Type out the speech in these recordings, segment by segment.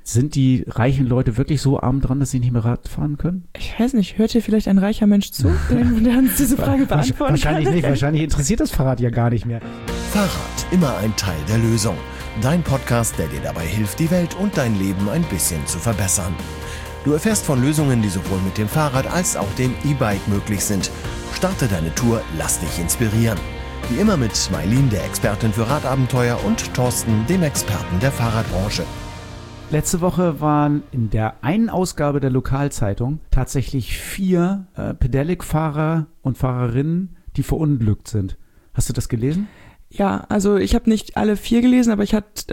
Sind die reichen Leute wirklich so arm dran, dass sie nicht mehr Rad fahren können? Ich weiß nicht, hört hier vielleicht ein reicher Mensch zu, der uns diese Frage beantworten Wahrscheinlich kann? nicht, wahrscheinlich interessiert das Fahrrad ja gar nicht mehr. Fahrrad, immer ein Teil der Lösung. Dein Podcast, der dir dabei hilft, die Welt und dein Leben ein bisschen zu verbessern. Du erfährst von Lösungen, die sowohl mit dem Fahrrad als auch dem E-Bike möglich sind. Starte deine Tour, lass dich inspirieren. Wie immer mit Mailin, der Expertin für Radabenteuer, und Thorsten, dem Experten der Fahrradbranche. Letzte Woche waren in der einen Ausgabe der Lokalzeitung tatsächlich 4 Pedelec-Fahrer und Fahrerinnen, die verunglückt sind. Hast du das gelesen? Ja, also ich habe nicht alle 4 gelesen, aber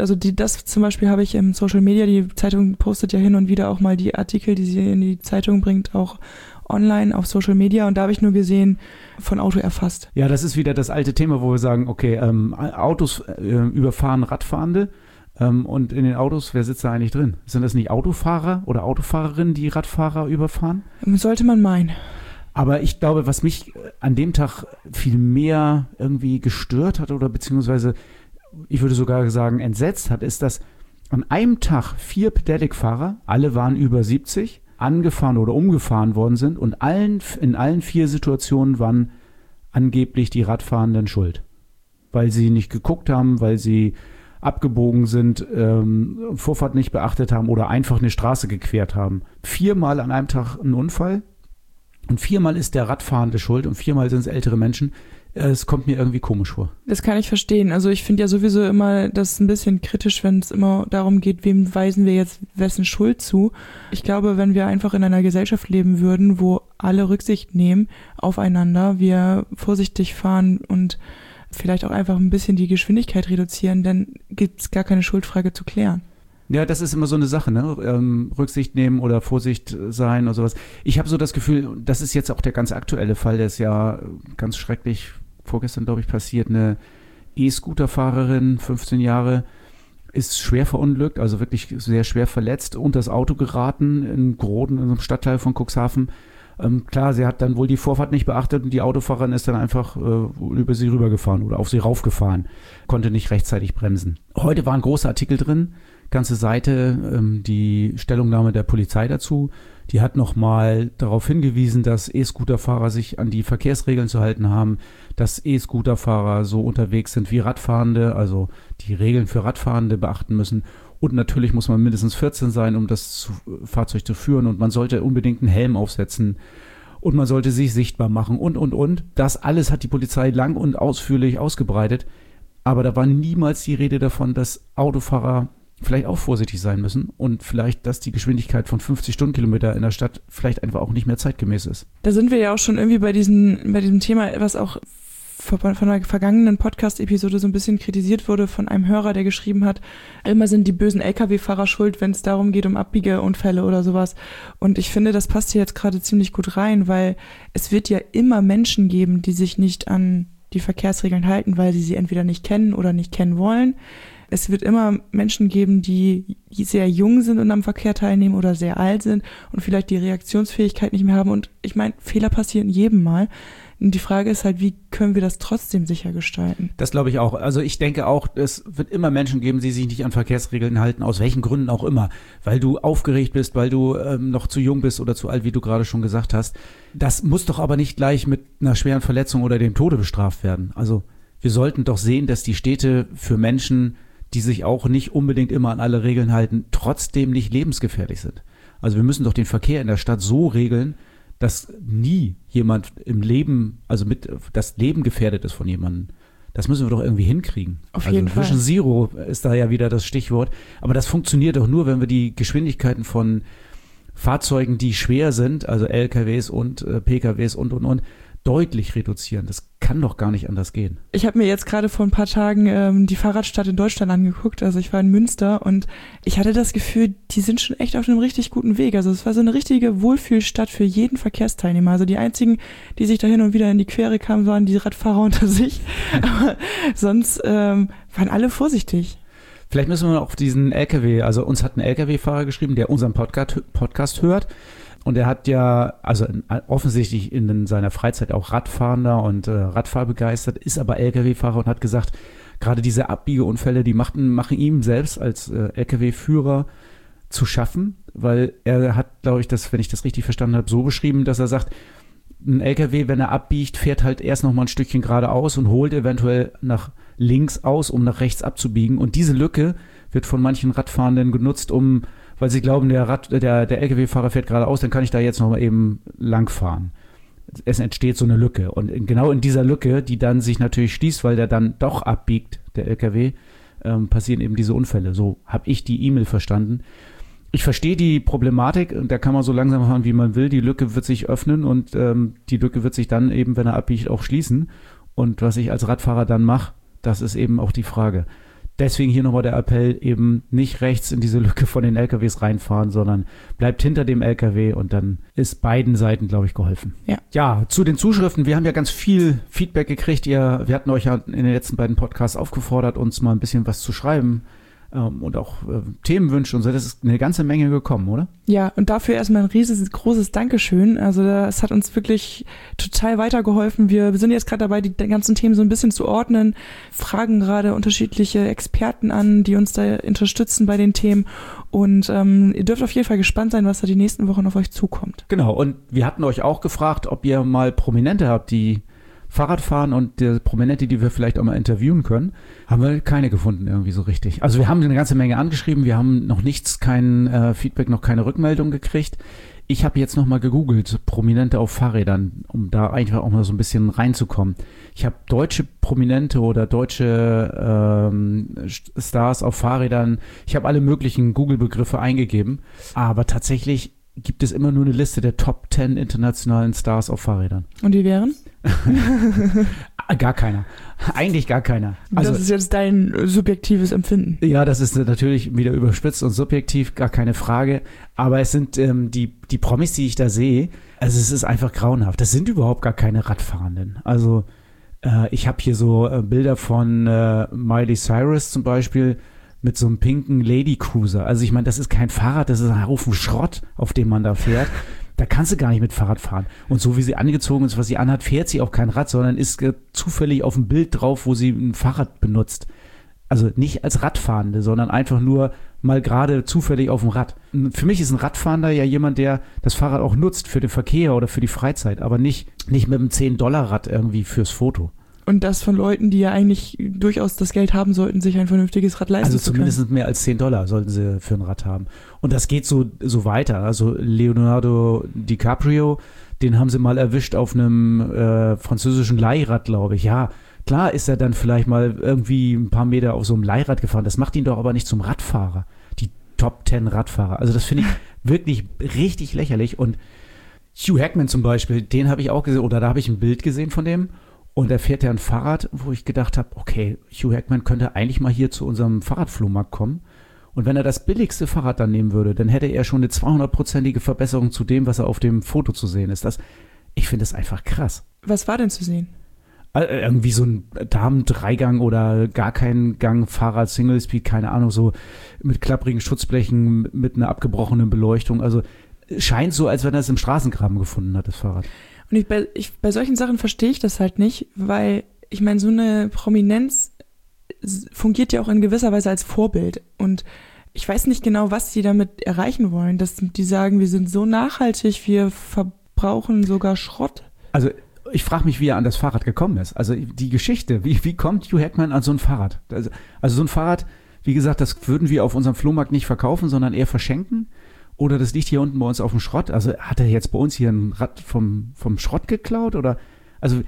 das zum Beispiel habe ich im Social Media, die Zeitung postet ja hin und wieder auch mal die Artikel, die sie in die Zeitung bringt, auch online auf Social Media, und da habe ich nur gesehen, von Auto erfasst. Ja, das ist wieder das alte Thema, wo wir sagen, okay, Autos überfahren Radfahrende. Und in den Autos, wer sitzt da eigentlich drin? Sind das nicht Autofahrer oder Autofahrerinnen, die Radfahrer überfahren? Sollte man meinen. Aber ich glaube, was mich an dem Tag viel mehr irgendwie gestört hat oder beziehungsweise, ich würde sogar sagen, entsetzt hat, ist, dass an einem Tag 4 Pedelec-Fahrer, alle waren über 70, angefahren oder umgefahren worden sind, und in allen 4 Situationen waren angeblich die Radfahrenden schuld. Weil sie nicht geguckt haben, weil sie abgebogen sind, Vorfahrt nicht beachtet haben oder einfach eine Straße gequert haben. 4-mal an einem Tag ein Unfall und 4-mal ist der Radfahrende schuld und 4-mal sind es ältere Menschen. Es kommt mir irgendwie komisch vor. Das kann ich verstehen. Also ich finde ja sowieso immer das ein bisschen kritisch, wenn es immer darum geht, wem weisen wir jetzt wessen Schuld zu. Ich glaube, wenn wir einfach in einer Gesellschaft leben würden, wo alle Rücksicht nehmen aufeinander, wir vorsichtig fahren und vielleicht auch einfach ein bisschen die Geschwindigkeit reduzieren, dann gibt es gar keine Schuldfrage zu klären. Ja, das ist immer so eine Sache, ne? Rücksicht nehmen oder Vorsicht sein oder sowas. Ich habe so das Gefühl, das ist jetzt auch der ganz aktuelle Fall, der ist ja ganz schrecklich vorgestern, glaube ich, passiert. Eine E-Scooter-Fahrerin, 15 Jahre, ist schwer verunglückt, also wirklich sehr schwer verletzt, unter das Auto geraten in Groden, in einem Stadtteil von Cuxhaven. Klar, sie hat dann wohl die Vorfahrt nicht beachtet und die Autofahrerin ist dann einfach über sie rübergefahren oder auf sie raufgefahren, konnte nicht rechtzeitig bremsen. Heute war ein großer Artikel drin, ganze Seite, die Stellungnahme der Polizei dazu. Die hat nochmal darauf hingewiesen, dass E-Scooter-Fahrer sich an die Verkehrsregeln zu halten haben, dass E-Scooter-Fahrer so unterwegs sind wie Radfahrende, also die Regeln für Radfahrende beachten müssen. Und natürlich muss man mindestens 14 sein, um das Fahrzeug zu führen. Und man sollte unbedingt einen Helm aufsetzen. Und man sollte sich sichtbar machen und. Das alles hat die Polizei lang und ausführlich ausgebreitet. Aber da war niemals die Rede davon, dass Autofahrer vielleicht auch vorsichtig sein müssen. Und vielleicht, dass die Geschwindigkeit von 50 Stundenkilometer in der Stadt vielleicht einfach auch nicht mehr zeitgemäß ist. Da sind wir ja auch schon irgendwie bei diesem Thema, was auch von einer vergangenen Podcast-Episode so ein bisschen kritisiert wurde von einem Hörer, der geschrieben hat, immer sind die bösen Lkw-Fahrer schuld, wenn es darum geht, um Abbiegeunfälle oder sowas. Und ich finde, das passt hier jetzt gerade ziemlich gut rein, weil es wird ja immer Menschen geben, die sich nicht an die Verkehrsregeln halten, weil sie entweder nicht kennen oder nicht kennen wollen. Es wird immer Menschen geben, die sehr jung sind und am Verkehr teilnehmen oder sehr alt sind und vielleicht die Reaktionsfähigkeit nicht mehr haben. Und ich meine, Fehler passieren jedem Mal. Und die Frage ist halt, wie können wir das trotzdem sicher gestalten? Das glaube ich auch. Also ich denke auch, es wird immer Menschen geben, die sich nicht an Verkehrsregeln halten, aus welchen Gründen auch immer. Weil du aufgeregt bist, weil du noch zu jung bist oder zu alt, wie du gerade schon gesagt hast. Das muss doch aber nicht gleich mit einer schweren Verletzung oder dem Tode bestraft werden. Also wir sollten doch sehen, dass die Städte für Menschen, die sich auch nicht unbedingt immer an alle Regeln halten, trotzdem nicht lebensgefährlich sind. Also wir müssen doch den Verkehr in der Stadt so regeln, dass nie jemand im Leben, also mit das Leben gefährdet ist von jemandem. Das müssen wir doch irgendwie hinkriegen. Auf jeden Fall. Vision Zero ist da ja wieder das Stichwort. Aber das funktioniert doch nur, wenn wir die Geschwindigkeiten von Fahrzeugen, die schwer sind, also LKWs und PKWs und, deutlich reduzieren. Das kann doch gar nicht anders gehen. Ich habe mir jetzt gerade vor ein paar Tagen die Fahrradstadt in Deutschland angeguckt. Also ich war in Münster und ich hatte das Gefühl, die sind schon echt auf einem richtig guten Weg. Also es war so eine richtige Wohlfühlstadt für jeden Verkehrsteilnehmer. Also die einzigen, die sich da hin und wieder in die Quere kamen, waren die Radfahrer unter sich. Aber sonst waren alle vorsichtig. Vielleicht müssen wir auf diesen LKW, also uns hat ein LKW-Fahrer geschrieben, der unseren Podcast hört. Und er hat ja, also offensichtlich in seiner Freizeit auch Radfahrender und Radfahrbegeistert, ist aber Lkw-Fahrer und hat gesagt, gerade diese Abbiegeunfälle, die machen ihm selbst als Lkw-Führer zu schaffen, weil er hat, glaube ich, das, wenn ich das richtig verstanden habe, so beschrieben, dass er sagt, ein LKW, wenn er abbiegt, fährt halt erst noch mal ein Stückchen geradeaus und holt eventuell nach links aus, um nach rechts abzubiegen. Und diese Lücke wird von manchen Radfahrenden genutzt, weil sie glauben, der LKW-Fahrer fährt geradeaus, dann kann ich da jetzt noch mal eben lang fahren. Es entsteht so eine Lücke. Und genau in dieser Lücke, die dann sich natürlich schließt, weil der dann doch abbiegt, der LKW, passieren eben diese Unfälle. So habe ich die E-Mail verstanden. Ich verstehe die Problematik, da kann man so langsam fahren, wie man will. Die Lücke wird sich öffnen und die Lücke wird sich dann eben, wenn er abbiegt, auch schließen. Und was ich als Radfahrer dann mache, das ist eben auch die Frage. Deswegen hier nochmal der Appell, eben nicht rechts in diese Lücke von den LKWs reinfahren, sondern bleibt hinter dem LKW und dann ist beiden Seiten, glaube ich, geholfen. Ja, zu den Zuschriften. Wir haben ja ganz viel Feedback gekriegt. Wir hatten euch ja in den letzten beiden Podcasts aufgefordert, uns mal ein bisschen was zu schreiben. Und auch Themenwünsche und so, das ist eine ganze Menge gekommen, oder? Ja, und dafür erstmal ein großes Dankeschön. Also das hat uns wirklich total weitergeholfen. Wir sind jetzt gerade dabei, die ganzen Themen so ein bisschen zu ordnen, fragen gerade unterschiedliche Experten an, die uns da unterstützen bei den Themen. Und ihr dürft auf jeden Fall gespannt sein, was da die nächsten Wochen auf euch zukommt. Genau, und wir hatten euch auch gefragt, ob ihr mal Prominente habt, die Fahrrad fahren, und der Prominente, die wir vielleicht auch mal interviewen können, haben wir keine gefunden irgendwie so richtig. Also wir haben eine ganze Menge angeschrieben, wir haben noch kein Feedback, noch keine Rückmeldung gekriegt. Ich habe jetzt nochmal gegoogelt, Prominente auf Fahrrädern, um da einfach auch mal so ein bisschen reinzukommen. Ich habe deutsche Prominente oder deutsche Stars auf Fahrrädern, ich habe alle möglichen Google-Begriffe eingegeben, aber tatsächlich gibt es immer nur eine Liste der Top 10 internationalen Stars auf Fahrrädern. Und die wären? Gar keiner. Eigentlich gar keiner. Also, das ist jetzt dein subjektives Empfinden. Ja, das ist natürlich wieder überspitzt und subjektiv, gar keine Frage. Aber es sind die Promis, die ich da sehe, also es ist einfach grauenhaft. Das sind überhaupt gar keine Radfahrenden. Also ich habe hier so Bilder von Miley Cyrus zum Beispiel, mit so einem pinken Lady Cruiser. Also ich meine, das ist kein Fahrrad, das ist ein Haufen Schrott, auf dem man da fährt. Da kannst du gar nicht mit Fahrrad fahren. Und so wie sie angezogen ist, was sie anhat, fährt sie auch kein Rad, sondern ist zufällig auf dem Bild drauf, wo sie ein Fahrrad benutzt. Also nicht als Radfahrende, sondern einfach nur mal gerade zufällig auf dem Rad. Für mich ist ein Radfahrender ja jemand, der das Fahrrad auch nutzt für den Verkehr oder für die Freizeit, aber nicht mit einem $10-Rad irgendwie fürs Foto. Und das von Leuten, die ja eigentlich durchaus das Geld haben sollten, sich ein vernünftiges Rad leisten zu können. Also zumindest mehr als $10 sollten sie für ein Rad haben. Und das geht so weiter. Also Leonardo DiCaprio, den haben sie mal erwischt auf einem französischen Leihrad, glaube ich. Ja, klar ist er dann vielleicht mal irgendwie ein paar Meter auf so einem Leihrad gefahren. Das macht ihn doch aber nicht zum Radfahrer. Die Top 10 Radfahrer. Also das finde ich wirklich richtig lächerlich. Und Hugh Jackman zum Beispiel, den habe ich auch gesehen, oder da habe ich ein Bild gesehen von dem. Und er fährt ja ein Fahrrad, wo ich gedacht habe, okay, Hugh Jackman könnte eigentlich mal hier zu unserem Fahrradflohmarkt kommen. Und wenn er das billigste Fahrrad dann nehmen würde, dann hätte er schon eine 200%ige Verbesserung zu dem, was er auf dem Foto zu sehen ist. Ich finde das einfach krass. Was war denn zu sehen? Irgendwie so ein Damen-Dreigang oder gar kein Gang, Fahrrad, Single Speed, keine Ahnung, so mit klapprigen Schutzblechen, mit einer abgebrochenen Beleuchtung. Also scheint so, als wenn er es im Straßengraben gefunden hat, das Fahrrad. Und bei solchen Sachen verstehe ich das halt nicht, weil ich meine, so eine Prominenz fungiert ja auch in gewisser Weise als Vorbild. Und ich weiß nicht genau, was die damit erreichen wollen, dass die sagen, wir sind so nachhaltig, wir verbrauchen sogar Schrott. Also ich frage mich, wie er an das Fahrrad gekommen ist. Also die Geschichte, wie kommt Hugh Jackman an so ein Fahrrad? Also so ein Fahrrad, wie gesagt, das würden wir auf unserem Flohmarkt nicht verkaufen, sondern eher verschenken. Oder das liegt hier unten bei uns auf dem Schrott. Also hat er jetzt bei uns hier ein Rad vom Schrott geklaut? Oder also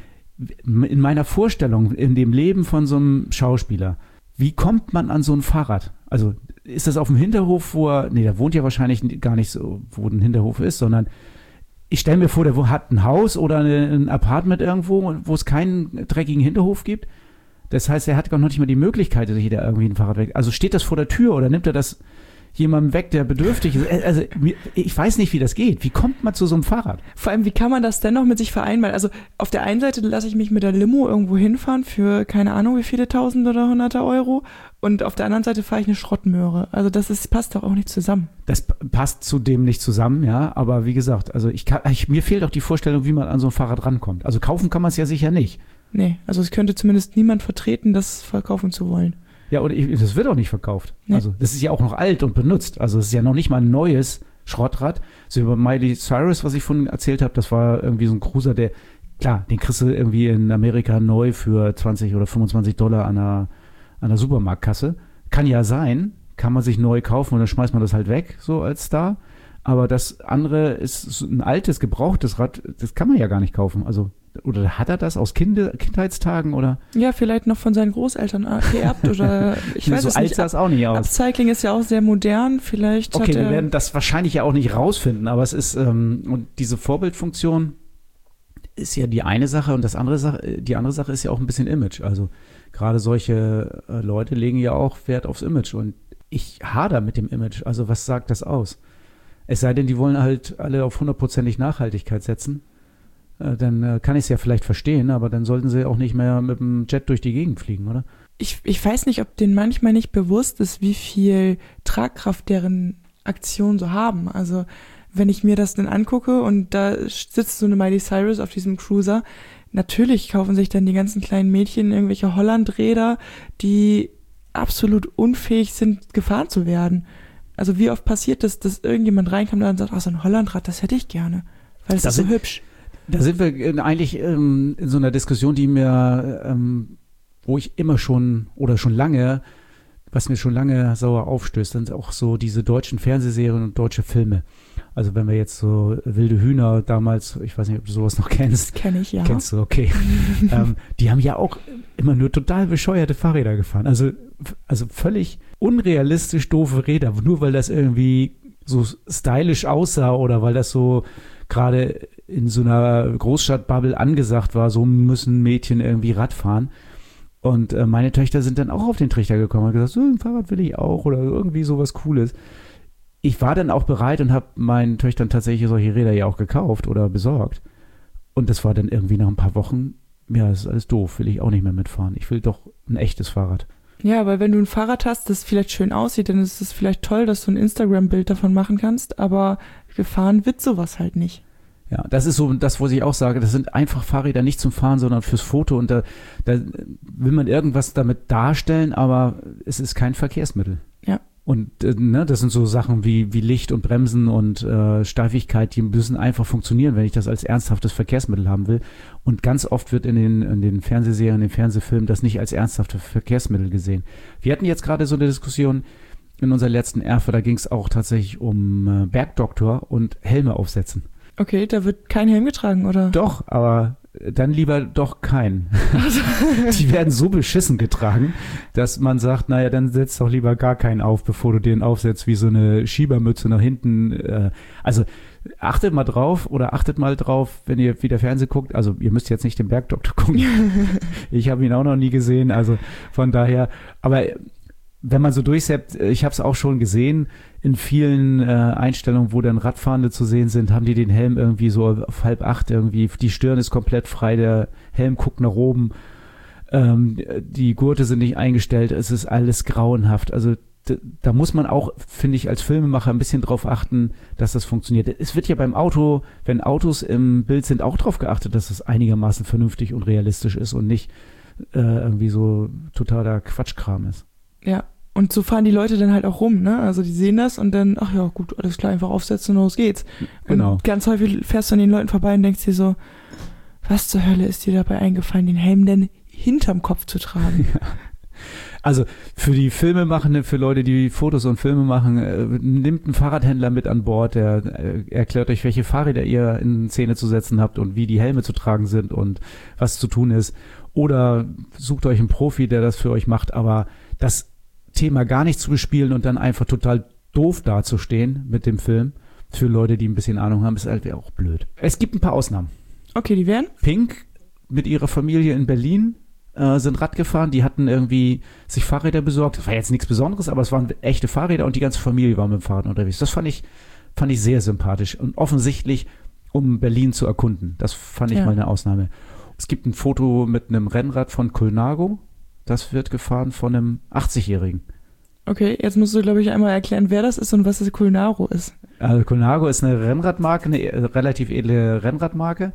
in meiner Vorstellung, in dem Leben von so einem Schauspieler, wie kommt man an so ein Fahrrad? Also ist das auf dem Hinterhof, der wohnt ja wahrscheinlich gar nicht so, wo ein Hinterhof ist, sondern ich stelle mir vor, der hat ein Haus oder ein Apartment irgendwo, wo es keinen dreckigen Hinterhof gibt. Das heißt, er hat gar noch nicht mal die Möglichkeit, sich da irgendwie ein Fahrrad weg. Also steht das vor der Tür oder nimmt er das jemandem weg, der bedürftig ist? Also ich weiß nicht, wie das geht. Wie kommt man zu so einem Fahrrad? Vor allem, wie kann man das dennoch mit sich vereinbaren? Also auf der einen Seite lasse ich mich mit der Limo irgendwo hinfahren für keine Ahnung wie viele Tausend oder Hunderte Euro und auf der anderen Seite fahre ich eine Schrottmöhre. Also passt doch auch nicht zusammen. Das passt zudem nicht zusammen, ja, aber wie gesagt, also mir fehlt auch die Vorstellung, wie man an so ein Fahrrad rankommt. Also kaufen kann man es ja sicher nicht. Nee, also es könnte zumindest niemand vertreten, das verkaufen zu wollen. Ja, und das wird auch nicht verkauft. Nee. Also das ist ja auch noch alt und benutzt. Also es ist ja noch nicht mal ein neues Schrottrad. So über Miley Cyrus, was ich vorhin erzählt habe, das war irgendwie so ein Cruiser, der, klar, den kriegst du irgendwie in Amerika neu für 20 oder $25 an einer Supermarktkasse. Kann ja sein, kann man sich neu kaufen und dann schmeißt man das halt weg, so als Star. Aber das andere ist ein altes, gebrauchtes Rad, das kann man ja gar nicht kaufen. Also, oder hat er das aus Kindheitstagen oder? Ja, vielleicht noch von seinen Großeltern geerbt oder ich weiß so es alt nicht. sah es auch nicht aus. Upcycling ist ja auch sehr modern, vielleicht Okay, hat wir er... werden das wahrscheinlich ja auch nicht rausfinden, aber es ist, und diese Vorbildfunktion ist ja die eine Sache und die andere Sache ist ja auch ein bisschen Image. Also gerade solche Leute legen ja auch Wert aufs Image und ich hader mit dem Image. Also was sagt das aus? Es sei denn, die wollen halt alle auf 100%ig Nachhaltigkeit setzen. Dann kann ich es ja vielleicht verstehen, aber dann sollten sie auch nicht mehr mit dem Jet durch die Gegend fliegen, oder? Ich weiß nicht, ob denen manchmal nicht bewusst ist, wie viel Tragkraft deren Aktionen so haben. Also wenn ich mir das dann angucke und da sitzt so eine Miley Cyrus auf diesem Cruiser, natürlich kaufen sich dann die ganzen kleinen Mädchen irgendwelche Hollandräder, die absolut unfähig sind, gefahren zu werden. Also wie oft passiert das, dass irgendjemand reinkommt und sagt, so ein Hollandrad, das hätte ich gerne, weil es ist so hübsch. Da sind wir eigentlich in so einer Diskussion, die mir, wo ich immer schon oder schon lange, was mir schon lange sauer aufstößt, sind auch so diese deutschen Fernsehserien und deutsche Filme. Also wenn wir jetzt so Wilde Hühner damals, ich weiß nicht, ob du sowas noch kennst. Kenn ich, ja. Kennst du, okay. Die haben ja auch immer nur total bescheuerte Fahrräder gefahren. Also völlig unrealistisch doofe Räder, nur weil das irgendwie so stylisch aussah oder weil das so gerade in so einer Großstadtbubble angesagt war, so müssen Mädchen irgendwie Rad fahren. Und meine Töchter sind dann auch auf den Trichter gekommen und gesagt, so ein Fahrrad will ich auch oder irgendwie sowas Cooles. Ich war dann auch bereit und habe meinen Töchtern tatsächlich solche Räder ja auch gekauft oder besorgt. Und das war dann irgendwie nach ein paar Wochen, ja, das ist alles doof, will ich auch nicht mehr mitfahren. Ich will doch ein echtes Fahrrad. Ja, weil wenn du ein Fahrrad hast, das vielleicht schön aussieht, dann ist es vielleicht toll, dass du ein Instagram-Bild davon machen kannst, aber gefahren wird sowas halt nicht. Ja, das ist so das, was ich auch sage, das sind einfach Fahrräder nicht zum Fahren, sondern fürs Foto und da will man irgendwas damit darstellen, aber es ist kein Verkehrsmittel. Ja. Und das sind so Sachen wie Licht und Bremsen und Steifigkeit, die müssen einfach funktionieren, wenn ich das als ernsthaftes Verkehrsmittel haben will. Und ganz oft wird in den Fernsehserien, in den Fernsehfilmen das nicht als ernsthaftes Verkehrsmittel gesehen. Wir hatten jetzt gerade so eine Diskussion in unserer letzten Erfe, da ging es auch tatsächlich um Bergdoktor und Helme aufsetzen. Okay, da wird kein Helm getragen, oder? Doch, aber dann lieber doch keinen. Die werden so beschissen getragen, dass man sagt, naja, dann setz doch lieber gar keinen auf, bevor du den aufsetzt wie so eine Schiebermütze nach hinten. Also achtet mal drauf, wenn ihr wieder Fernsehen guckt. Also ihr müsst jetzt nicht den Bergdoktor gucken. Ich habe ihn auch noch nie gesehen, also von daher, aber wenn man so durchseppt, ich habe es auch schon gesehen, in vielen Einstellungen, wo dann Radfahrende zu sehen sind, haben die den Helm irgendwie so auf 7:30 irgendwie, die Stirn ist komplett frei, der Helm guckt nach oben, die Gurte sind nicht eingestellt, es ist alles grauenhaft. Also da muss man auch, finde ich, als Filmemacher ein bisschen drauf achten, dass das funktioniert. Es wird ja beim Auto, wenn Autos im Bild sind, auch drauf geachtet, dass es einigermaßen vernünftig und realistisch ist und nicht irgendwie so totaler Quatschkram ist. Ja, und so fahren die Leute dann halt auch rum, ne? Also die sehen das und dann, ach ja, gut, alles klar, einfach aufsetzen und los geht's. Genau. Und ganz häufig fährst du an den Leuten vorbei und denkst dir so, was zur Hölle ist dir dabei eingefallen, den Helm denn hinterm Kopf zu tragen? Ja. Also für die Filmemachenden, für Leute, die Fotos und Filme machen, nimmt einen Fahrradhändler mit an Bord, der erklärt euch, welche Fahrräder ihr in Szene zu setzen habt und wie die Helme zu tragen sind und was zu tun ist. Oder sucht euch einen Profi, der das für euch macht, aber das Thema gar nicht zu bespielen und dann einfach total doof dazustehen mit dem Film, für Leute, die ein bisschen Ahnung haben, ist halt auch blöd. Es gibt ein paar Ausnahmen. Okay, die wären? Pink mit ihrer Familie in Berlin sind Rad gefahren, die hatten irgendwie sich Fahrräder besorgt. Das war jetzt nichts Besonderes, aber es waren echte Fahrräder und die ganze Familie war mit dem Fahrrad unterwegs. Das fand ich sehr sympathisch und offensichtlich, um Berlin zu erkunden. Das fand ich mal eine Ausnahme. Es gibt ein Foto mit einem Rennrad von Colnago. Das wird gefahren von einem 80-Jährigen. Okay, jetzt musst du, glaube ich, einmal erklären, wer das ist und was das Colnago ist. Also Colnago ist eine Rennradmarke, eine relativ edle Rennradmarke.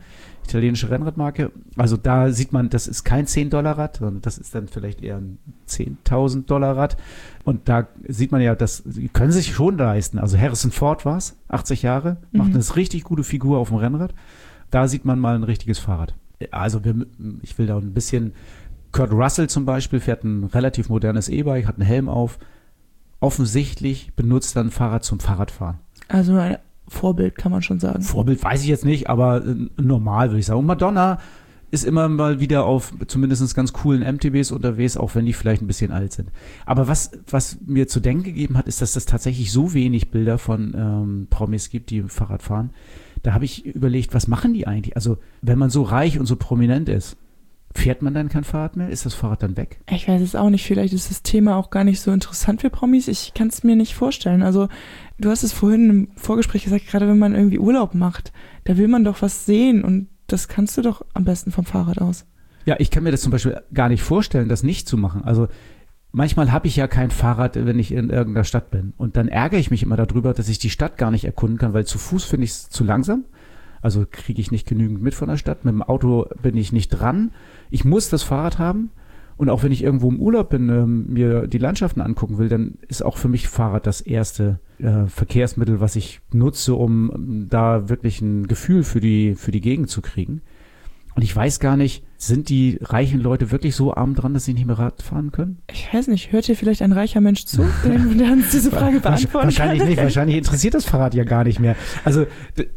italienische Rennradmarke. Also da sieht man, das ist kein $10-Rad, sondern das ist dann vielleicht eher ein $10.000-Rad. Und da sieht man ja, die können sich schon leisten. Also Harrison Ford war es, 80 Jahre, macht eine richtig gute Figur auf dem Rennrad. Da sieht man mal ein richtiges Fahrrad. Also ich will da ein bisschen, Kurt Russell zum Beispiel fährt ein relativ modernes E-Bike, hat einen Helm auf. Offensichtlich benutzt dann ein Fahrrad zum Fahrradfahren. Also ein Vorbild, kann man schon sagen. Vorbild weiß ich jetzt nicht, aber normal würde ich sagen. Und Madonna ist immer mal wieder auf zumindest ganz coolen MTBs unterwegs, auch wenn die vielleicht ein bisschen alt sind. Aber was mir zu denken gegeben hat, ist, dass das tatsächlich so wenig Bilder von Promis gibt, die Fahrrad fahren. Da habe ich überlegt, was machen die eigentlich? Also wenn man so reich und so prominent ist, fährt man dann kein Fahrrad mehr? Ist das Fahrrad dann weg? Ich weiß es auch nicht. Vielleicht ist das Thema auch gar nicht so interessant für Promis. Ich kann es mir nicht vorstellen. Also du hast es vorhin im Vorgespräch gesagt, gerade wenn man irgendwie Urlaub macht, da will man doch was sehen und das kannst du doch am besten vom Fahrrad aus. Ja, ich kann mir das zum Beispiel gar nicht vorstellen, das nicht zu machen. Also manchmal habe ich ja kein Fahrrad, wenn ich in irgendeiner Stadt bin. Und dann ärgere ich mich immer darüber, dass ich die Stadt gar nicht erkunden kann, weil zu Fuß finde ich es zu langsam. Also kriege ich nicht genügend mit von der Stadt. Mit dem Auto bin ich nicht dran. Ich muss das Fahrrad haben. Und auch wenn ich irgendwo im Urlaub bin, mir die Landschaften angucken will, dann ist auch für mich Fahrrad das erste Verkehrsmittel, was ich nutze, um da wirklich ein Gefühl für die Gegend zu kriegen. Und ich weiß gar nicht, sind die reichen Leute wirklich so arm dran, dass sie nicht mehr Rad fahren können? Ich weiß nicht, hört hier vielleicht ein reicher Mensch zu, der uns diese Frage beantworten Wahrscheinlich kann? nicht, wahrscheinlich interessiert das Fahrrad ja gar nicht mehr. Also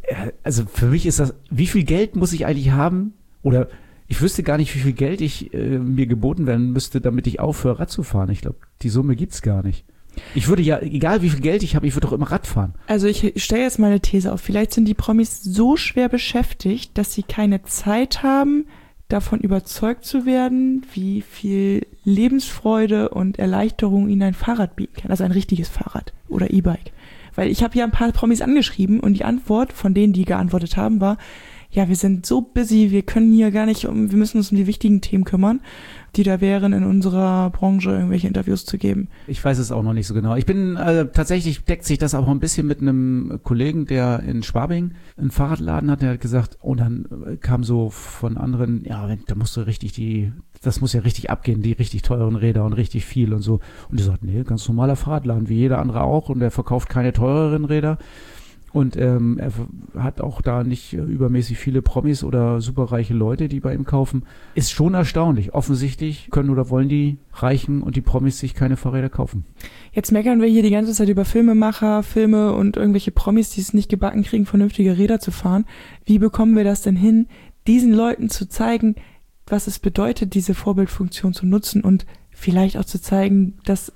für mich ist das, wie viel Geld muss ich eigentlich haben? Oder ich wüsste gar nicht, wie viel Geld mir geboten werden müsste, damit ich aufhöre, Rad zu fahren. Ich glaube, die Summe gibt's gar nicht. Ich würde ja, egal wie viel Geld ich habe, ich würde doch immer Rad fahren. Also ich stelle jetzt mal eine These auf. Vielleicht sind die Promis so schwer beschäftigt, dass sie keine Zeit haben, davon überzeugt zu werden, wie viel Lebensfreude und Erleichterung ihnen ein Fahrrad bieten kann. Also ein richtiges Fahrrad oder E-Bike. Weil ich habe ja ein paar Promis angeschrieben und die Antwort von denen, die geantwortet haben, war, ja, wir sind so busy, wir können hier gar nicht, wir müssen uns um die wichtigen Themen kümmern, die da wären, in unserer Branche irgendwelche Interviews zu geben. Ich weiß es auch noch nicht so genau. Ich bin, tatsächlich deckt sich das auch ein bisschen mit einem Kollegen, der in Schwabing einen Fahrradladen hat, der hat gesagt, und dann kam so von anderen, ja, da musst du richtig das muss ja richtig abgehen, die richtig teuren Räder und richtig viel und so. Und die sagt, nee, ganz normaler Fahrradladen, wie jeder andere auch, und er verkauft keine teureren Räder. Und er hat auch da nicht übermäßig viele Promis oder superreiche Leute, die bei ihm kaufen. Ist schon erstaunlich. Offensichtlich können oder wollen die Reichen und die Promis sich keine Fahrräder kaufen. Jetzt meckern wir hier die ganze Zeit über Filmemacher, Filme und irgendwelche Promis, die es nicht gebacken kriegen, vernünftige Räder zu fahren. Wie bekommen wir das denn hin, diesen Leuten zu zeigen, was es bedeutet, diese Vorbildfunktion zu nutzen und vielleicht auch zu zeigen, dass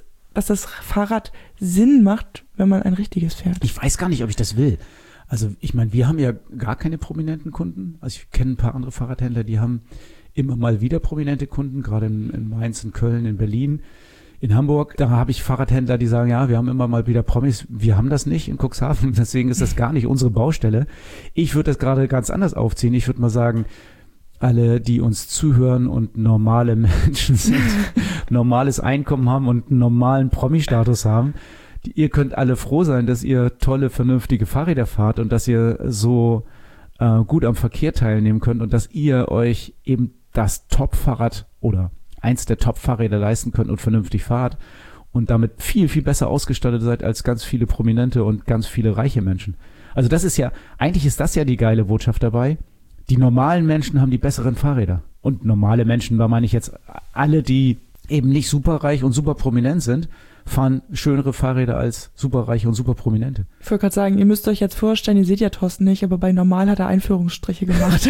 das Fahrrad Sinn macht, wenn man ein richtiges fährt. Ich weiß gar nicht, ob ich das will. Also ich meine, wir haben ja gar keine prominenten Kunden. Also ich kenne ein paar andere Fahrradhändler, die haben immer mal wieder prominente Kunden, gerade in Mainz, in Köln, in Berlin, in Hamburg. Da habe ich Fahrradhändler, die sagen, ja, wir haben immer mal wieder Promis. Wir haben das nicht in Cuxhaven, deswegen ist das gar nicht unsere Baustelle. Ich würde das gerade ganz anders aufziehen. Ich würde mal sagen, alle, die uns zuhören und normale Menschen sind, normales Einkommen haben und einen normalen Promi-Status haben, ihr könnt alle froh sein, dass ihr tolle, vernünftige Fahrräder fahrt und dass ihr so gut am Verkehr teilnehmen könnt und dass ihr euch eben das Top-Fahrrad oder eins der Top-Fahrräder leisten könnt und vernünftig fahrt und damit viel, viel besser ausgestattet seid als ganz viele Prominente und ganz viele reiche Menschen. Also das ist ja, eigentlich ist das ja die geile Botschaft dabei. Die normalen Menschen haben die besseren Fahrräder. Und normale Menschen, da meine ich jetzt alle, die eben nicht superreich und super prominent sind, fahren schönere Fahrräder als superreiche und super Prominente. Ich wollte gerade sagen, ihr müsst euch jetzt vorstellen, ihr seht ja Thorsten nicht, aber bei Normal hat er Einführungsstriche gemacht.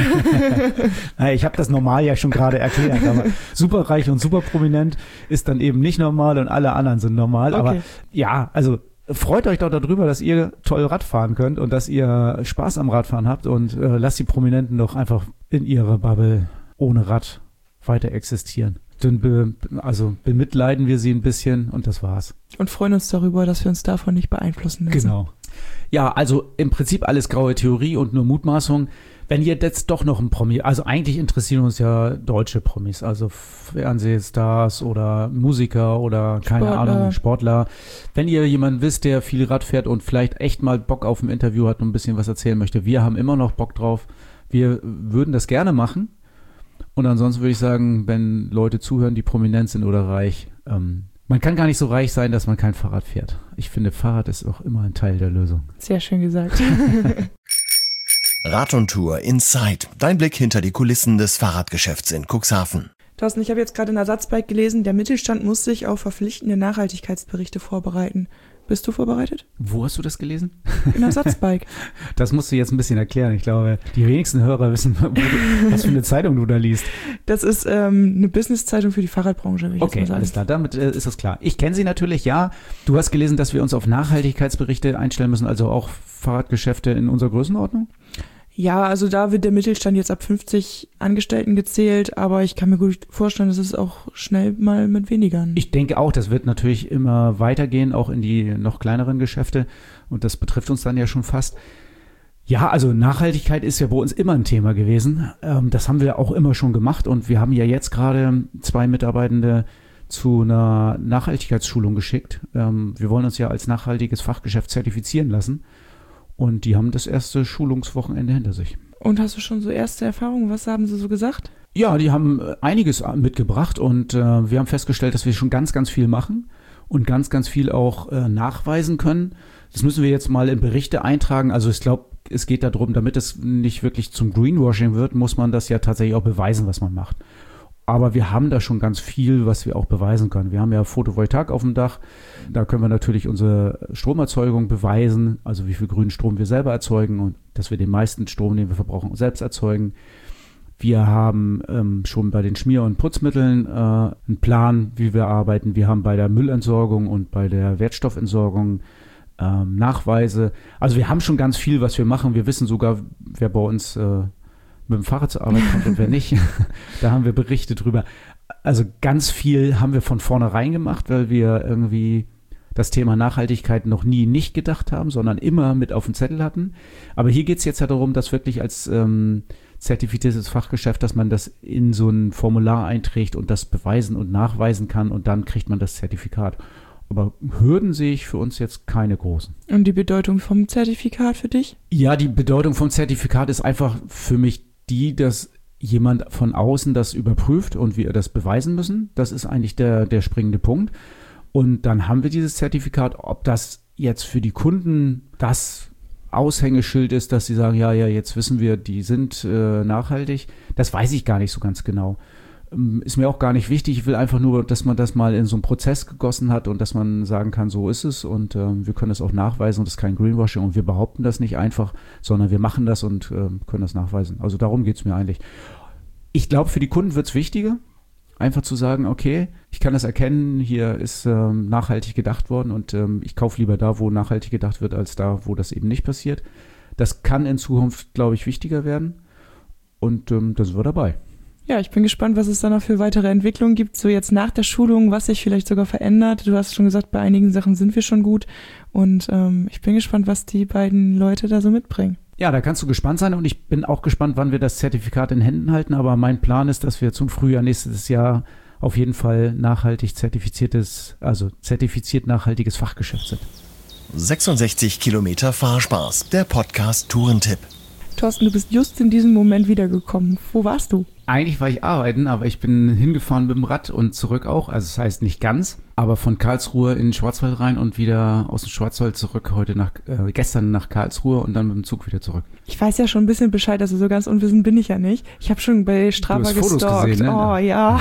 Ich habe das Normal ja schon gerade erklärt, aber superreich und super prominent ist dann eben nicht normal und alle anderen sind normal. Okay. Aber ja, also freut euch doch darüber, dass ihr toll Rad fahren könnt und dass ihr Spaß am Radfahren habt und lasst die Prominenten doch einfach in ihrer Bubble ohne Rad weiter existieren. Dann bemitleiden wir sie ein bisschen und das war's. Und freuen uns darüber, dass wir uns davon nicht beeinflussen lassen. Genau. Ja, also im Prinzip alles graue Theorie und nur Mutmaßung. Wenn ihr jetzt doch noch ein Promi, also eigentlich interessieren uns ja deutsche Promis, also Fernsehstars oder Musiker oder keine Ahnung, Sportler. Wenn ihr jemanden wisst, der viel Rad fährt und vielleicht echt mal Bock auf ein Interview hat und ein bisschen was erzählen möchte, wir haben immer noch Bock drauf. Wir würden das gerne machen. Und ansonsten würde ich sagen, wenn Leute zuhören, die prominent sind oder reich, man kann gar nicht so reich sein, dass man kein Fahrrad fährt. Ich finde, Fahrrad ist auch immer ein Teil der Lösung. Sehr schön gesagt. Rad und Tour Inside. Dein Blick hinter die Kulissen des Fahrradgeschäfts in Cuxhaven. Thorsten, ich habe jetzt gerade in Ersatzbike gelesen, der Mittelstand muss sich auf verpflichtende Nachhaltigkeitsberichte vorbereiten. Bist du vorbereitet? Wo hast du das gelesen? In Ersatzbike. Das musst du jetzt ein bisschen erklären. Ich glaube, die wenigsten Hörer wissen, was für eine Zeitung du da liest. Das ist eine Business-Zeitung für die Fahrradbranche, würde ich jetzt mal sagen. Okay, alles klar, damit ist das klar. Ich kenne sie natürlich, ja. Du hast gelesen, dass wir uns auf Nachhaltigkeitsberichte einstellen müssen, also auch Fahrradgeschäfte in unserer Größenordnung? Ja, also da wird der Mittelstand jetzt ab 50 Angestellten gezählt, aber ich kann mir gut vorstellen, dass es auch schnell mal mit weniger. Ich denke auch, das wird natürlich immer weitergehen, auch in die noch kleineren Geschäfte, und das betrifft uns dann ja schon fast. Ja, also Nachhaltigkeit ist ja bei uns immer ein Thema gewesen. Das haben wir auch immer schon gemacht, und wir haben ja jetzt gerade 2 Mitarbeitende zu einer Nachhaltigkeitsschulung geschickt. Wir wollen uns ja als nachhaltiges Fachgeschäft zertifizieren lassen. Und die haben das erste Schulungswochenende hinter sich. Und hast du schon so erste Erfahrungen? Was haben sie so gesagt? Ja, die haben einiges mitgebracht, und wir haben festgestellt, dass wir schon ganz, ganz viel machen und ganz, ganz viel auch nachweisen können. Das müssen wir jetzt mal in Berichte eintragen. Also ich glaube, es geht darum, damit es nicht wirklich zum Greenwashing wird, muss man das ja tatsächlich auch beweisen, was man macht. Aber wir haben da schon ganz viel, was wir auch beweisen können. Wir haben ja Photovoltaik auf dem Dach. Da können wir natürlich unsere Stromerzeugung beweisen, also wie viel grünen Strom wir selber erzeugen und dass wir den meisten Strom, den wir verbrauchen, selbst erzeugen. Wir haben schon bei den Schmier- und Putzmitteln einen Plan, wie wir arbeiten. Wir haben bei der Müllentsorgung und bei der Wertstoffentsorgung Nachweise. Also wir haben schon ganz viel, was wir machen. Wir wissen sogar, wer bei uns mit dem Fahrrad zur Arbeit kommt und wer nicht. Da haben wir Berichte drüber. Also ganz viel haben wir von vornherein gemacht, weil wir irgendwie das Thema Nachhaltigkeit noch nie nicht gedacht haben, sondern immer mit auf dem Zettel hatten. Aber hier geht es jetzt ja darum, dass wirklich als zertifiziertes Fachgeschäft, dass man das in so ein Formular einträgt und das beweisen und nachweisen kann, und dann kriegt man das Zertifikat. Aber Hürden sehe ich für uns jetzt keine großen. Und die Bedeutung vom Zertifikat für dich? Ja, die Bedeutung vom Zertifikat ist einfach für mich die, dass jemand von außen das überprüft und wir das beweisen müssen. Das ist eigentlich der springende Punkt. Und dann haben wir dieses Zertifikat. Ob das jetzt für die Kunden das Aushängeschild ist, dass sie sagen, ja, jetzt wissen wir, die sind nachhaltig, das weiß ich gar nicht so ganz genau. Ist mir auch gar nicht wichtig. Ich will einfach nur, dass man das mal in so einen Prozess gegossen hat und dass man sagen kann, so ist es, und wir können das auch nachweisen, und das ist kein Greenwashing, und wir behaupten das nicht einfach, sondern wir machen das und können das nachweisen. Also darum geht es mir eigentlich. Ich glaube, für die Kunden wird es wichtiger, einfach zu sagen, okay, ich kann das erkennen, hier ist nachhaltig gedacht worden, und ich kaufe lieber da, wo nachhaltig gedacht wird, als da, wo das eben nicht passiert. Das kann in Zukunft, glaube ich, wichtiger werden, und da sind wir dabei. Ja, ich bin gespannt, was es da noch für weitere Entwicklungen gibt, so jetzt nach der Schulung, was sich vielleicht sogar verändert. Du hast schon gesagt, bei einigen Sachen sind wir schon gut, und ich bin gespannt, was die beiden Leute da so mitbringen. Ja, da kannst du gespannt sein, und ich bin auch gespannt, wann wir das Zertifikat in Händen halten, aber mein Plan ist, dass wir zum Frühjahr nächstes Jahr auf jeden Fall zertifiziert nachhaltiges Fachgeschäft sind. 66 Kilometer Fahrspaß, der Podcast Tourentipp. Thorsten, du bist just in diesem Moment wiedergekommen. Wo warst du? Eigentlich war ich arbeiten, aber ich bin hingefahren mit dem Rad und zurück auch. Also das heißt nicht ganz, aber von Karlsruhe in den Schwarzwald rein und wieder aus dem Schwarzwald zurück, gestern nach Karlsruhe und dann mit dem Zug wieder zurück. Ich weiß ja schon ein bisschen Bescheid, also so ganz unwissend bin ich ja nicht. Ich habe schon bei Strava gestalkt. Gesehen, ne? Oh ja.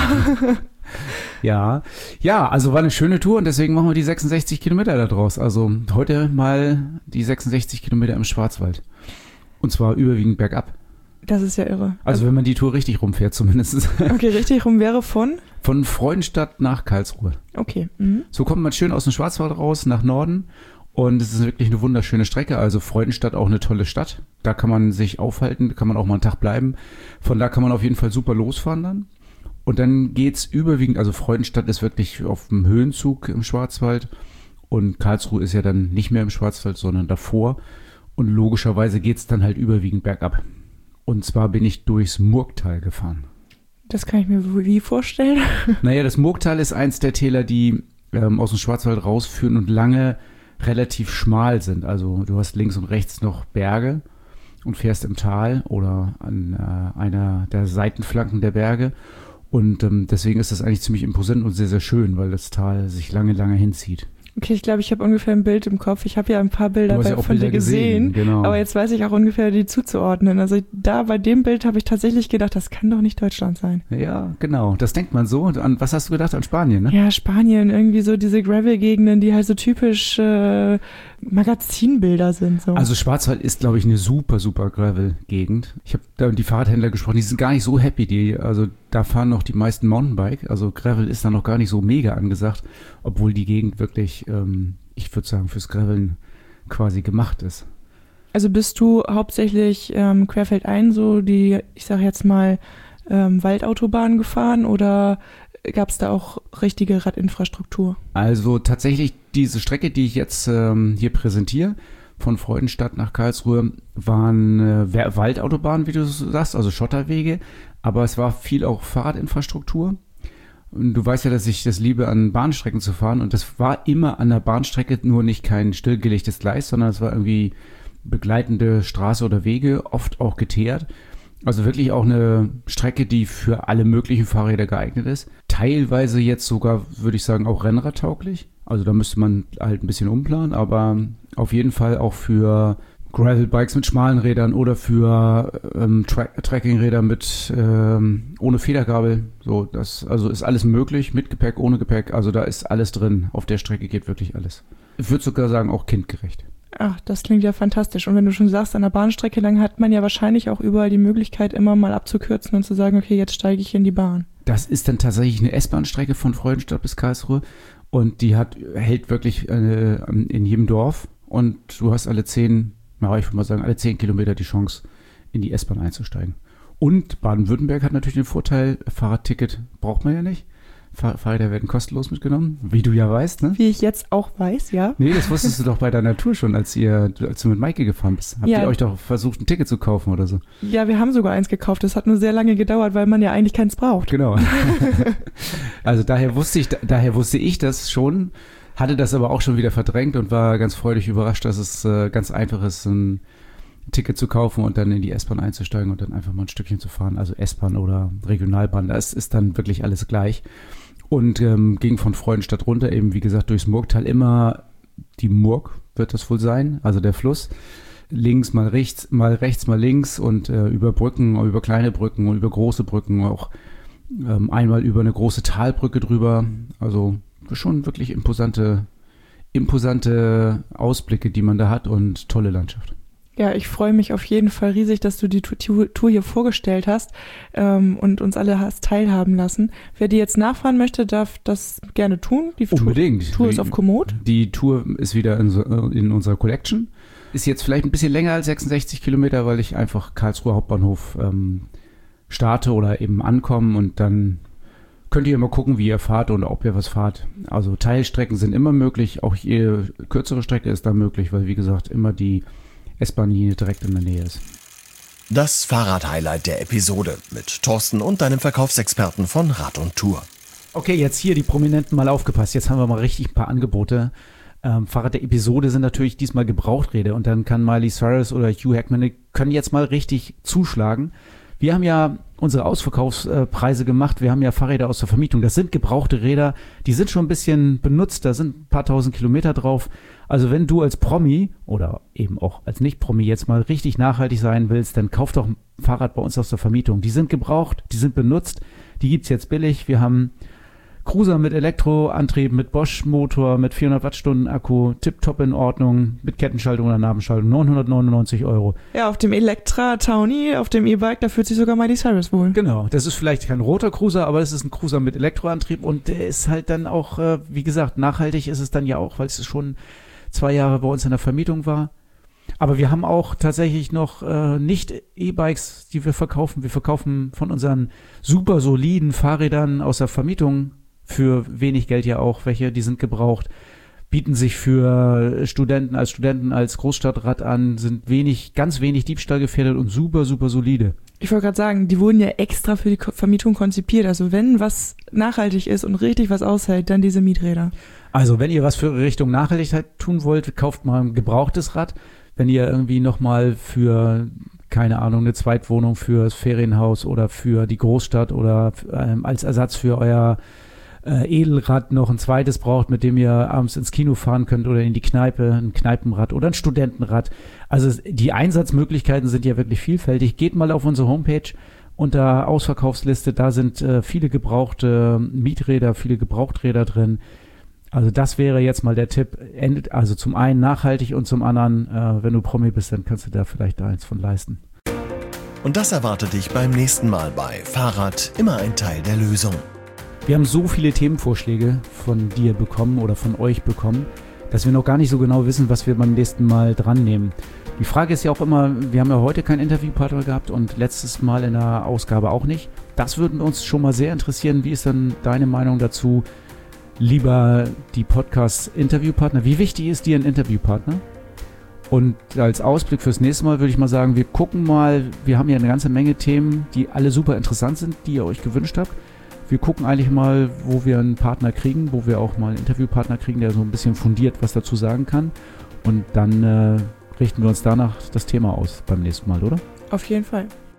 Ja, also war eine schöne Tour, und deswegen machen wir die 66 Kilometer da draus. Also heute mal die 66 Kilometer im Schwarzwald. Und zwar überwiegend bergab. Das ist ja irre. Also wenn man die Tour richtig rumfährt zumindest. Okay, richtig rum wäre von? Von Freudenstadt nach Karlsruhe. Okay. Mhm. So kommt man schön aus dem Schwarzwald raus nach Norden, und es ist wirklich eine wunderschöne Strecke. Also Freudenstadt auch eine tolle Stadt. Da kann man sich aufhalten, kann man auch mal einen Tag bleiben. Von da kann man auf jeden Fall super losfahren dann. Und dann geht's überwiegend, also Freudenstadt ist wirklich auf dem Höhenzug im Schwarzwald. Und Karlsruhe ist ja dann nicht mehr im Schwarzwald, sondern davor. Und logischerweise geht es dann halt überwiegend bergab. Und zwar bin ich durchs Murgtal gefahren. Das kann ich mir wie vorstellen? Naja, das Murgtal ist eins der Täler, die aus dem Schwarzwald rausführen und lange relativ schmal sind. Also du hast links und rechts noch Berge und fährst im Tal oder an einer der Seitenflanken der Berge. Und deswegen ist das eigentlich ziemlich imposant und sehr, sehr schön, weil das Tal sich lange, lange hinzieht. Okay, ich glaube, ich habe ungefähr ein Bild im Kopf. Ich habe ja ein paar Bilder von dir gesehen, genau. Aber jetzt weiß ich auch ungefähr, die zuzuordnen. Also da bei dem Bild habe ich tatsächlich gedacht, das kann doch nicht Deutschland sein. Ja, genau. Das denkt man so. Und was hast du gedacht? An Spanien, ne? Ja, Spanien, irgendwie so diese Gravel-Gegenden, die halt so typisch Magazinbilder sind. So. Also Schwarzwald ist, glaube ich, eine super, super Gravel-Gegend. Ich habe da mit die Fahrradhändler gesprochen, die sind gar nicht so happy. Also da fahren noch die meisten Mountainbike. Also Gravel ist da noch gar nicht so mega angesagt, obwohl die Gegend wirklich, ich würde sagen, fürs Graveln quasi gemacht ist. Also bist du hauptsächlich querfeldein so die, ich sage jetzt mal, Waldautobahn gefahren oder gab es da auch richtige Radinfrastruktur? Also tatsächlich diese Strecke, die ich jetzt hier präsentiere, von Freudenstadt nach Karlsruhe, waren Waldautobahnen, wie du sagst, also Schotterwege, aber es war viel auch Fahrradinfrastruktur. Und du weißt ja, dass ich das liebe, an Bahnstrecken zu fahren, und das war immer an der Bahnstrecke, nur nicht kein stillgelegtes Gleis, sondern es war irgendwie begleitende Straße oder Wege, oft auch geteert. Also wirklich auch eine Strecke, die für alle möglichen Fahrräder geeignet ist. Teilweise jetzt sogar, würde ich sagen, auch rennradtauglich. Also da müsste man halt ein bisschen umplanen, aber auf jeden Fall auch für Gravelbikes mit schmalen Rädern oder für Trekkingräder mit ohne Federgabel. So, das also ist alles möglich, mit Gepäck, ohne Gepäck. Also da ist alles drin. Auf der Strecke geht wirklich alles. Ich würde sogar sagen, auch kindgerecht. Ach, das klingt ja fantastisch. Und wenn du schon sagst, an der Bahnstrecke, dann hat man ja wahrscheinlich auch überall die Möglichkeit, immer mal abzukürzen und zu sagen, okay, jetzt steige ich in die Bahn. Das ist dann tatsächlich eine S-Bahn-Strecke von Freudenstadt bis Karlsruhe, und die hält wirklich in jedem Dorf, und du hast alle 10 Kilometer die Chance, in die S-Bahn einzusteigen. Und Baden-Württemberg hat natürlich den Vorteil, Fahrradticket braucht man ja nicht. Fahrräder werden kostenlos mitgenommen, wie du ja weißt, ne? Wie ich jetzt auch weiß, ja. Nee, das wusstest du doch bei deiner Tour schon, als du mit Maike gefahren bist. Habt ihr euch doch versucht, ein Ticket zu kaufen oder so? Ja, wir haben sogar eins gekauft. Das hat nur sehr lange gedauert, weil man ja eigentlich keins braucht. Genau. Also daher wusste ich das schon, hatte das aber auch schon wieder verdrängt und war ganz freudig überrascht, dass es ganz einfach ist, ein Ticket zu kaufen und dann in die S-Bahn einzusteigen und dann einfach mal ein Stückchen zu fahren. Also S-Bahn oder Regionalbahn, das ist dann wirklich alles gleich. Und ging von Freudenstadt runter, eben wie gesagt durchs Murgtal, immer die Murg wird das wohl sein, also der Fluss. Links mal rechts, mal links, und über Brücken, über kleine Brücken und über große Brücken, auch einmal über eine große Talbrücke drüber. Also schon wirklich imposante Ausblicke, die man da hat, und tolle Landschaft. Ja, ich freue mich auf jeden Fall riesig, dass du die Tour hier vorgestellt hast und uns alle hast teilhaben lassen. Wer die jetzt nachfahren möchte, darf das gerne tun. Die Unbedingt. Tour ist auf Komoot. Die Tour ist wieder in unserer Collection. Ist jetzt vielleicht ein bisschen länger als 66 Kilometer, weil ich einfach Karlsruhe Hauptbahnhof starte oder eben ankomme, und dann könnt ihr mal gucken, wie ihr fahrt und ob ihr was fahrt. Also Teilstrecken sind immer möglich, auch jede kürzere Strecke ist da möglich, weil wie gesagt immer die S-Bahn-Linie direkt in der Nähe ist. Das Fahrrad-Highlight der Episode mit Thorsten und deinem Verkaufsexperten von Rad und Tour. Okay, jetzt hier die Prominenten mal aufgepasst. Jetzt haben wir mal richtig ein paar Angebote. Fahrrad der Episode sind natürlich diesmal Gebrauchträder, und dann kann Miley Cyrus oder Hugh Jackman, die können jetzt mal richtig zuschlagen. Wir haben ja unsere Ausverkaufspreise gemacht. Wir haben ja Fahrräder aus der Vermietung. Das sind gebrauchte Räder. Die sind schon ein bisschen benutzt. Da sind ein paar tausend Kilometer drauf. Also wenn du als Promi oder eben auch als Nicht-Promi jetzt mal richtig nachhaltig sein willst, dann kauf doch ein Fahrrad bei uns aus der Vermietung. Die sind gebraucht, die sind benutzt. Die gibt's jetzt billig. Wir haben Cruiser mit Elektroantrieb, mit Bosch-Motor, mit 400 Wattstunden Akku, tipptopp in Ordnung, mit Kettenschaltung oder Nabenschaltung, 999 €. Ja, auf dem Electra Townie, auf dem E-Bike, da fühlt sich sogar Miley Cyrus wohl. Genau, das ist vielleicht kein roter Cruiser, aber es ist ein Cruiser mit Elektroantrieb, und der ist halt dann auch, wie gesagt, nachhaltig ist es dann ja auch, weil es schon 2 Jahre bei uns in der Vermietung war. Aber wir haben auch tatsächlich noch nicht E-Bikes, die wir verkaufen. Wir verkaufen von unseren super soliden Fahrrädern aus der Vermietung für wenig Geld ja auch welche, die sind gebraucht. bieten sich für Studenten als Großstadtrad an, sind ganz wenig diebstahlgefährdet und super, super solide. Ich wollte gerade sagen, die wurden ja extra für die Vermietung konzipiert. Also wenn was nachhaltig ist und richtig was aushält, dann diese Mieträder. Also wenn ihr was für Richtung Nachhaltigkeit tun wollt, kauft mal ein gebrauchtes Rad. Wenn ihr irgendwie nochmal für, keine Ahnung, eine Zweitwohnung fürs Ferienhaus oder für die Großstadt oder als Ersatz für euer Edelrad noch ein zweites braucht, mit dem ihr abends ins Kino fahren könnt oder in die Kneipe, ein Kneipenrad oder ein Studentenrad. Also die Einsatzmöglichkeiten sind ja wirklich vielfältig. Geht mal auf unsere Homepage unter Ausverkaufsliste, da sind viele gebrauchte Mieträder, viele Gebrauchträder drin. Also das wäre jetzt mal der Tipp. Also zum einen nachhaltig und zum anderen, wenn du Promi bist, dann kannst du da vielleicht eins von leisten. Und das erwartet dich beim nächsten Mal bei Fahrrad, immer ein Teil der Lösung. Wir haben so viele Themenvorschläge von dir bekommen oder von euch bekommen, dass wir noch gar nicht so genau wissen, was wir beim nächsten Mal dran nehmen. Die Frage ist ja auch immer, wir haben ja heute keinen Interviewpartner gehabt und letztes Mal in der Ausgabe auch nicht. Das würde uns schon mal sehr interessieren. Wie ist dann deine Meinung dazu? Lieber die Podcast-Interviewpartner. Wie wichtig ist dir ein Interviewpartner? Und als Ausblick fürs nächste Mal würde ich mal sagen, wir gucken mal, wir haben ja eine ganze Menge Themen, die alle super interessant sind, die ihr euch gewünscht habt. Wir gucken eigentlich mal, wo wir einen Partner kriegen, wo wir auch mal einen Interviewpartner kriegen, der so ein bisschen fundiert was dazu sagen kann. Und dann richten wir uns danach das Thema aus beim nächsten Mal, oder? Auf jeden Fall.